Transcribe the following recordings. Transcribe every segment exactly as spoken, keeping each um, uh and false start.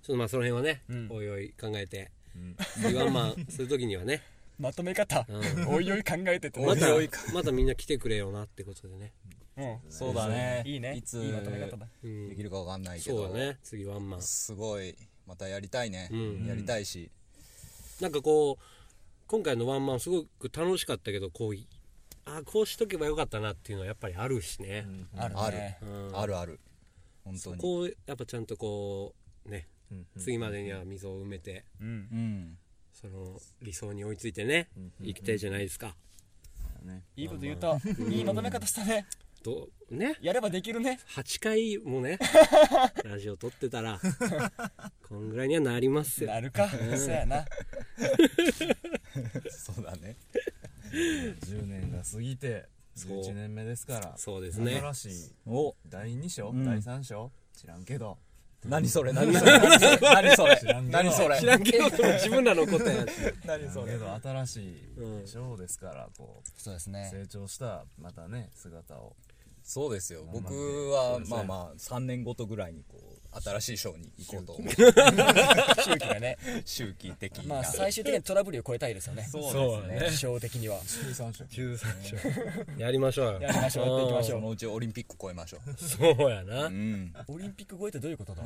ちょっとまあその辺はね、 うん、 おいおい考えて、うん、次ワンマンするときにはねまとめ方、うん、おいおい考えてってまたまたみんな来てくれよなってことでね。 うん、そうだね。 いいね。 いついいまとめ方だ。 できるかわかんないけど。 そうだね。次ワンマン。 すごいまたやりたいね。うん、やりたいし。 なんかこう今回のワンマンすごく楽しかったけど、こうあこうしとけばよかったなっていうのはやっぱりあるしね。 うん、あるね。 うん、あるある。本当に。 そこをやっぱちゃんとこうね、うん、次までには溝を埋めて、うん、その理想に追いついてね、うん、生きたいじゃないですか。 ね、いいこと言うと、うん、いいまとめ方したね。 どね、 やればできるね。 はちかいもねラジオ撮ってたらこんぐらいにはなりますよ。 なるか、うん、そうやなそうだねじゅうねんが過ぎてじゅういちねんめですから。 そうですね。 新しいおだいに章、うん、だいさん章知らんけど何それ何それ何それ何それ知らんけど自分らのことや何それけど新しい章ですから、こうそうですね、 成長したまたね姿を。 そうですよ。僕はまあまあさんねんごとぐらいにこう新しい章に行こうと思う。 周期がね、 周期的な。 まあ最終的にトラブルを超えたいですよね。 そうですね。 章的にはじゅうさん章じゅうさん章やりましょうよ。 やりましょう。やっていきましょう。 そのうちオリンピック超えましょう。 そうやな。 うん。 オリンピック超えってどういうことだ。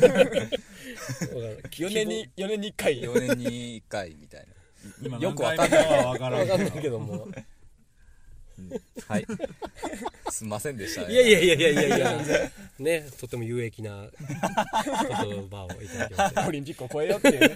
よねんによねんにいっかい。 よねんにいっかいみたいな。 今よくわかんないわからないけども。 はい。すみませんでしたね。 いやいやいやいやいやいやね、とても有益な言葉をいただきました。 オリンピックを超えようっていうね。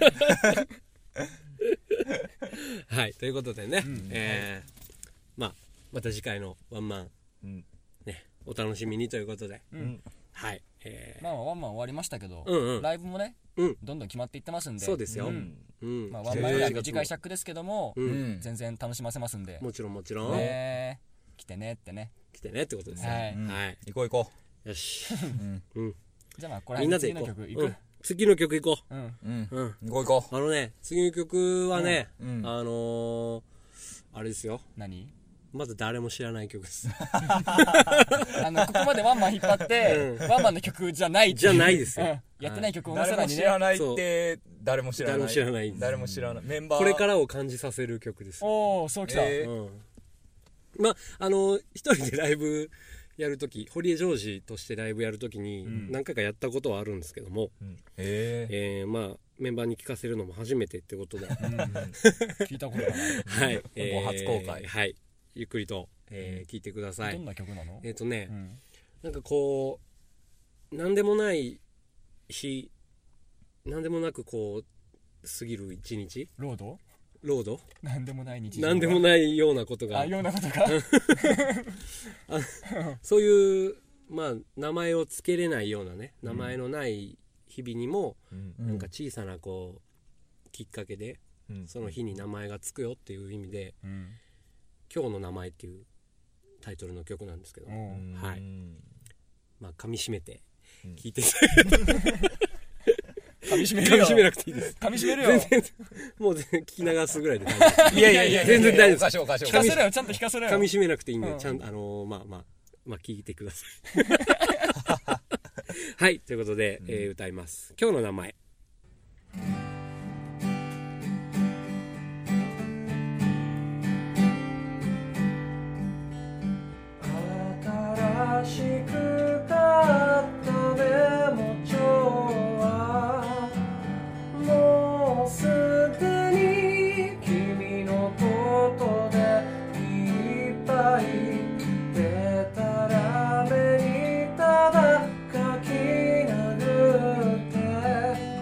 はい、ということでね、うん、えー、まあまた次回のワンマン、うん、ね、お楽しみにということで、うん、はい、えー、 まあワンマン終わりましたけど、 うんうん、 ライブもね、うん、どんどん決まっていってますんで。 そうですよ。うんうん、まあ、ワンマンぐらい短い尺ですけども、うん、全然楽しませますんで。 もちろんもちろん。 ね、来てねってね。 来てねってことですね。 はい。 うん、 はい。 行こう行こう。よし。うん。 じゃあまあこれは次の曲行く、うん。 次の曲行こう。うん。うん。うん、行こう行こう。 あのね、次の曲はね、うん、あのー、あれですよ。 何？ まず誰も知らない曲です。 あのここまでワンマン引っ張って、うん、ワンマンの曲じゃないじゃないですよ。うん、 やってない曲を誰も知らないって誰も知らない。 誰も知らない。 誰も知らない。メンバーこれからを感じさせる曲です。 おお、そうきた。 えーうん、まああの一人でライブやるとき、堀江ジョージとしてライブやるときに何回かやったことはあるんですけども、うん、 えー、 えー、まあメンバーに聞かせるのも初めてってことで、うん、 聞いたことがない。 はい、 えー、もう初公開。 はい。ゆっくりと、えー、聞いてください。 どんな曲なの？ えっとね、うん、なんかこうなんでもない日、なんでもなくこう過ぎる一日。 ロード？ ロード？ なんでもない日常。 なんでもないようなことが。 あ、ようなことが。 あそういうまあ名前をつけれないようなね、名前のない日々にも、うん、なんか小さなこうきっかけで、うん、その日に名前がつくよっていう意味で。うん、今日の名前っていうタイトルの曲なんですけど、はい、まあ噛み締めて聞いて、 噛み締めるよ。 噛み締めなくていいです。 噛み締めるよ。 全然もう全然聞き流すぐらいで大丈夫。 いやいやいや全然大丈夫です。 おかしいおかしい。 聞かせろよ、ちゃんと聞かせろよ。 噛み締めなくていいんで、ちゃんとあのまあまあまあ聞いてください。はい、ということで、えー、歌います。今日の名前。 新しく買ったメモ帳はもうすでに君のことでいっぱいでたらめにただ書き殴って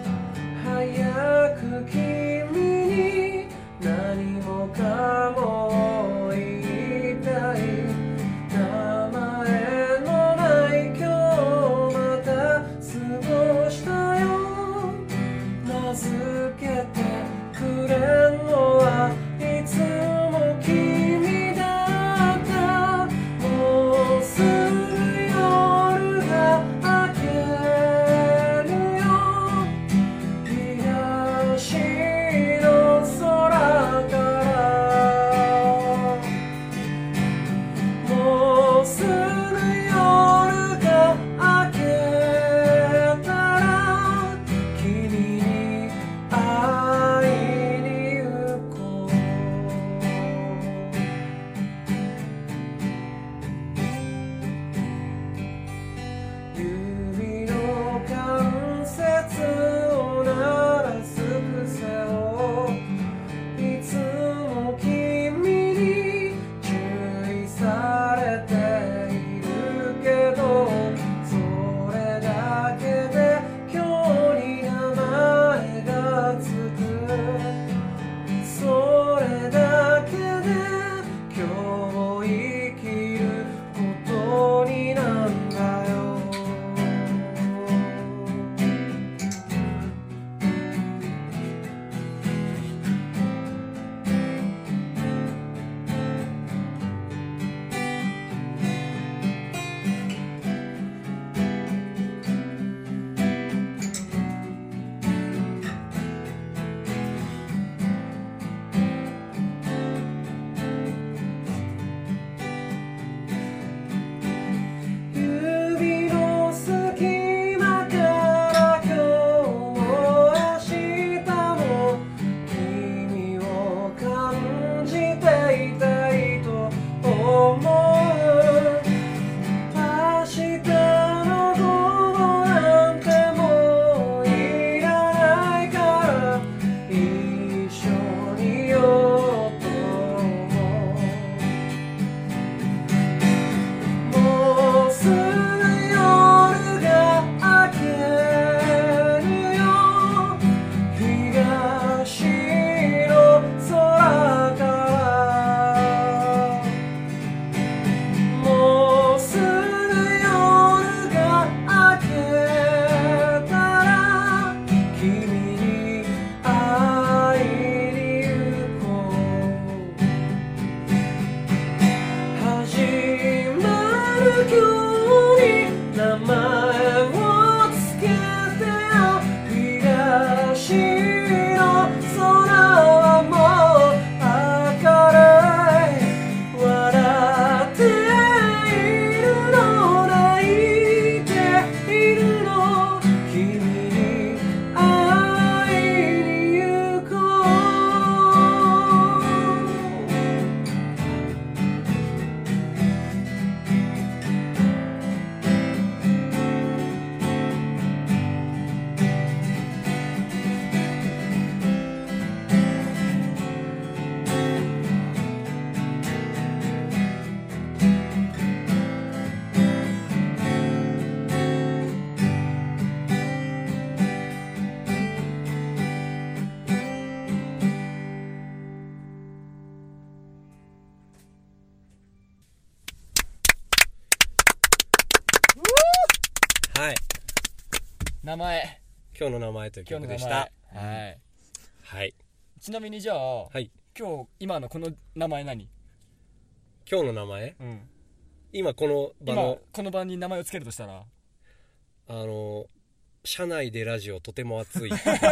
名前今日の名前という今日の名曲でした前はいはいちなみにじゃあ、 はい今日今のこの名前何？ 今日の名前うん今この場今のこの場に名前をつけるとしたらあの車内でラジオとても熱いクー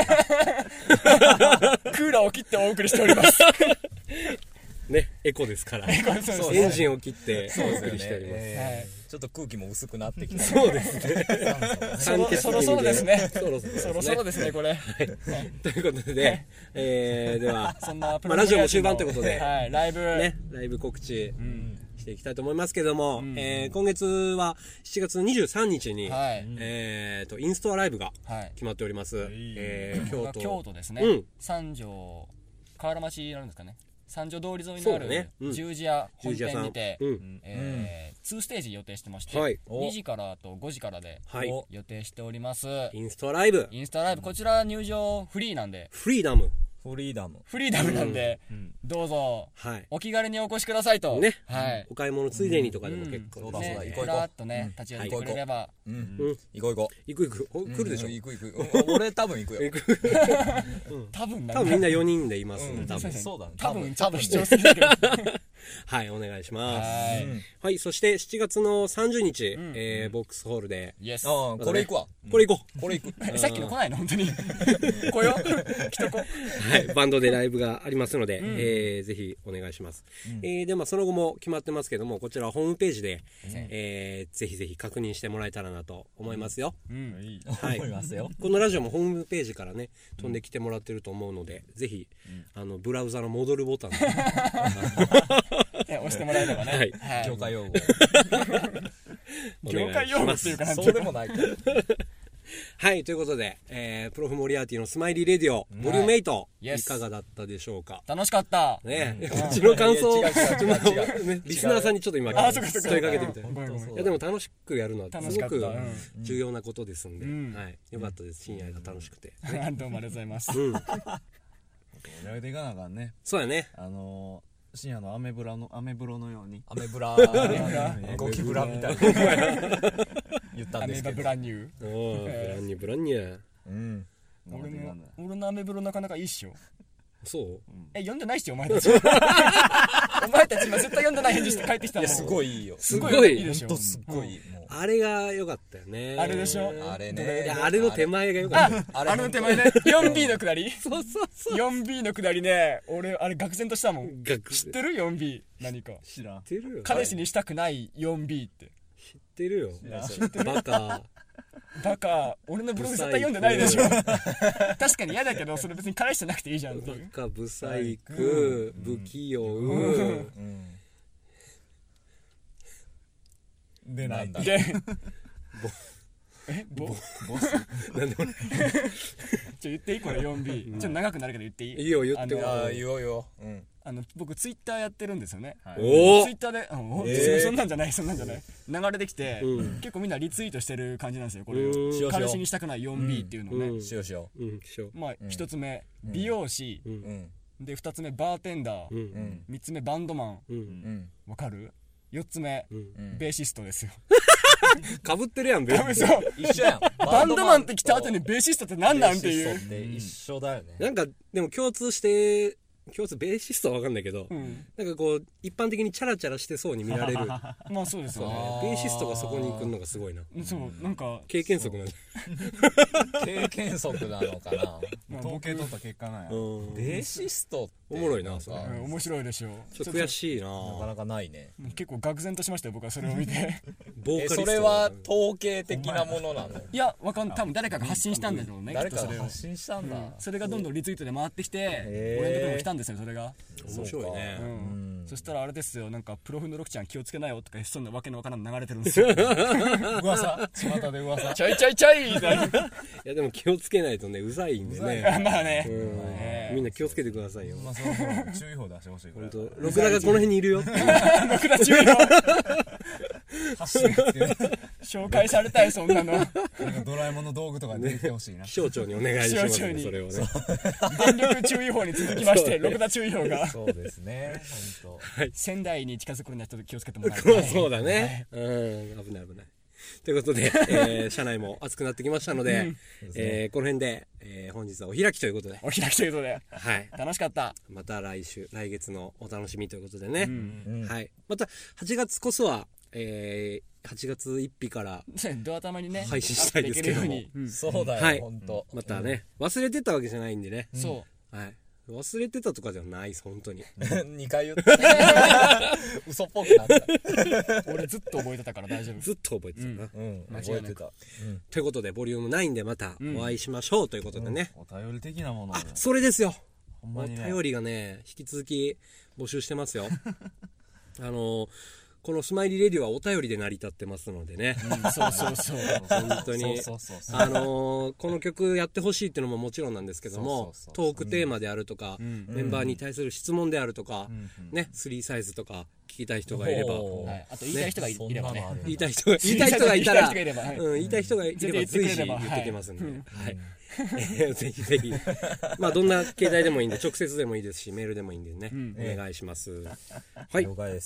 ラーを切ってお送りしておりますねエコですからそうですねエンジンを切っておそうですよね送りしておりますえーちょっと空気も薄くなってきたそうですねそろそろそろですねそろそろですねそろそろですねこれということで、えー、ではそんなプまあラジオも終盤ということではいライブねライブ告知うんしていきたいと思いますけども、 うんえー今月はしちがつにじゅうさんにちに、 はいえーとインストアライブがはい決まっております、えー、京都京都ですね、 うん三条河原町になるんですかね三条通り沿いにそうあるだねうん十字屋本十字屋さん店にて、 うんえーにステージ予定してまして、 はいにじからとごじからではい予定しております、 インストライブインスタライブこちら入場フリーなんでフリーダムフリーダムフリーダムなんで、どうぞはいお気軽にお越しくださいとねはいお買い物ついでにとかでも結構そうだねそうだ行こう行こうふらっとね立ち寄ってくれれば、 うんうん行こう行こ行く行くおう来るでしょ、 うん行く行くうん俺多分行くよ行く多分多分みんなよにんでいます、 うん多分そうだね多分ちょっと主張すぎだけどはいお願いしますはい、 うんはいそしてしちがつのさんじゅうにち、 んえーボックスホールでイエスああこれ行くわこれ行こうこれ行くえさっきの来ないの本当に来よ来とこはい、バンドでライブがありますので、えーぜひお願いします、えーでまあその後も決まってますけどもこちらはホームページで、えーぜひぜひ確認してもらえたらなと思いますよ、 うんはい思いますよこのラジオもホームページからね飛んできてもらってると思うので、ぜひ、あのブラウザの戻るボタンえ押してもらえればねはい業界用語業界用語っていうかなんていそううかでもないからはいということで、えープロフモリアーティのスマイリーレディオボリュームエイト、 い Yes いかがだったでしょうか楽しかったね、こっちの感想をいや違う違う違う違うねリスナーさんにちょっと今あそうかそうか問いかけてみたいごめんごめんいやでも楽しくやるのは楽すごくしかったうん重要なことですんで、 うんはい、よかったです深夜が楽しくて、 どうもありがとうございますうん、 盛り上げていかなあかんねそうやねあのー深夜のアメブラのアメブロのようにアメブラゴキブラみたいな言ったアメバブんですけどランニューおーブランニューブランニューうん頑張っていかんね俺のアメブロなかなかいいっしょそうえ読んでないっしょお前たちお前たち今絶対読んでない返事して帰ってきたのいやすごいいいよすごいいいでしょほんとすっごいもうあれが良かったよねあれでしょあれいねやあれの手前が良かったああの手前ね よんビー のくだりそうそうそうよんビー のくだりね俺あれ愕然としたもん学知ってる よんビー 何か知らん知ってるよ彼氏にしたくない よんビー って知ってるよバカバカ俺のブログ絶対読んでないでしょ確かに嫌だけどそれ別に彼氏じゃなくていいじゃんっていうバカブサイク不器用うんでなないんだでえボボスなんでもちょ言っていいこれ よんビー ちょっと長くなるけど言っていいいいよ言ってよあのああ言おうようんあの僕ツイッターやってるんですよねおツイッターであおえーそんなんじゃないそんなんじゃない流れてきて、 うん結構みんなリツイートしてる感じなんですよこれうんをしようしよう彼氏にしたくない よんビー っていうのをね、 うんしようしようんしよまあ一つ目美容師、 ううううんんで二つ目バーテンダー、 ううんん三つ目バンドマンうんうんわかる？四つ目、 うんうんベーシストですよかぶってるやんべ嘘一緒やんバンドマンって来た後にベーシストって何なんっていうベーシストって一緒だよねなんかでも共通して共通ベーシストは分かんないけど、 うんなんかこう一般的にチャラチャラしてそうに見られるまあそうですよねあベーシストがそこに来るのがすごいなそうなんか経験則なんだ経験則なのかなまあ統計取った結果なんやうんベーシストっておもろいななんかそれうん面白いでしょちょっと悔しいななかなかないね結構愕然としましたよ僕はそれを見てえボーカリストそれは統計的なものなのいやわかん多分誰かが発信したんだろうねきっ誰とそれをかが発信したんだそれがどんどんリツイートで回ってきてへー俺のところにも来たんですよそれが面白いねううんんそしたらあれですよなんかプロフのロクちゃん気をつけなよとかそんなわけのわからんの流れてるんですよ噂巷で噂ちょいちょいちょいみたいないやでも気をつけないとねうざいんでねまあねうんねみんな気をつけてくださいよまあそろそろ注意報出してほしいから本当ロクダがこの辺にいるよって僕たちよ発信ってね紹介されたいそんなのなんかドラえもんの道具とか出てきてほしいな気象庁にお願いしますね気象庁にそれをね電力注意報に続きましてそうね六田注意報がそうですね本仙台に近づくような人気をつけてもらいたいそうだねうん危ない危ないということで、えー、社内も暑くなってきましたので、うんえー、この辺で、えー、本日はお開きということで。 お開きということで。 はい。 楽しかった。 また来週、来月のお楽しみということでね。 うん、 はい。また、はちがつこそは、えー、はちがつついたちから、 ドア玉にね、 配信したいですけども。 うん、そうだよ、 はい。 ほんと。 またね、忘れてたわけじゃないんでね。 そう。 はい。忘れてたとかではないです、本当に。 にかい言った嘘っぽくなった俺ずっと覚えてたから大丈夫。 ずっと覚えてたな、 うん、覚えてた、 うん、ということでボリュームナインでまたお会いしましょうということでね、 うん、お便り的なものあ、それですよ、 ほんまにね、 お便りがね引き続き募集してますよあのこのスマイリーレディはお便りで成り立ってますのでね、 うん、そうそうそう本当にあのー、この曲やってほしいっていうのももちろんなんですけども、トークテーマであるとか、うん、メンバーに対する質問であるとか、うん、ね、スリーサイズとか聞きたい人がいれば、 はい、あと言いたい人が い,、ね、いればね、 言いたい人が言いたい人がいたら、言いたい人がいれば、 はい、 うん、言いたい人がいれば随時言ってきますんで、はい、はいぜひぜひまあどんな携帯でもいいんで直接でもいいですしメールでもいいんでね、うん、お願いします、はい、 了解です。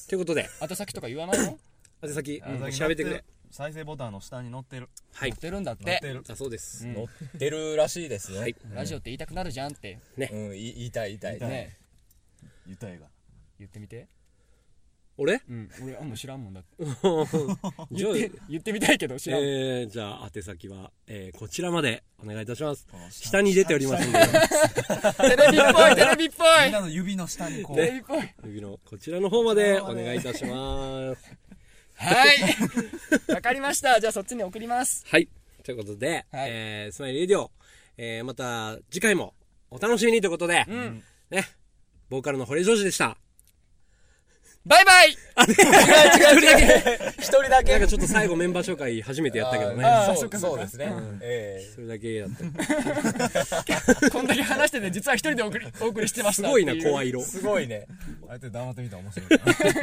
ということで宛先とか言わないの？ 宛先調べてくれ。 再生ボタンの下に載ってる。 はい、載ってるんだって。 あ、そうです、 うん、載ってるらしいですね、はい、 ラジオって言いたくなるじゃんってね、うん、言いたい言いたいね、 言いたいが言ってみて。 俺？ うん、俺あんま知らんもんだって言って言ってみたいけど知らん。 えー、じゃあ宛先は、えー、こちらまでお願いいたします。下に出ておりますんでテレビっぽいテレビっぽいみんなの指の下にこう、 テレビっぽい指のこちらの方までお願いいたしますはいわかりました。じゃあそっちに送ります。 はい、ということで、はい、えー、スマイルレディオ、えー、また次回もお楽しみにということで、うん、ね、ボーカルの堀ジョージでした。 バイバイ。 あれ一人だけ一人だけなんかちょっと最後メンバー紹介初めてやったけどね。 ああそうそうですね、うん、えー、それだけだったこんだけ話してて実は一人でお送りお送りしてました。 すごいな、声色すごいね。 あえて黙ってみたら面白い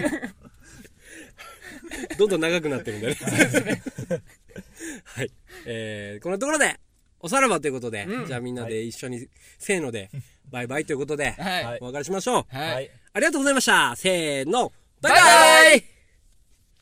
どんどん長くなってるんだねそうですねはい、えー、こんなところでおさらばということで、うん、じゃあみんなで一緒に、はい、せーのでバイバイということで、はい、お別れしましょう。はい、ありがとうございました。せーの、バイバイ。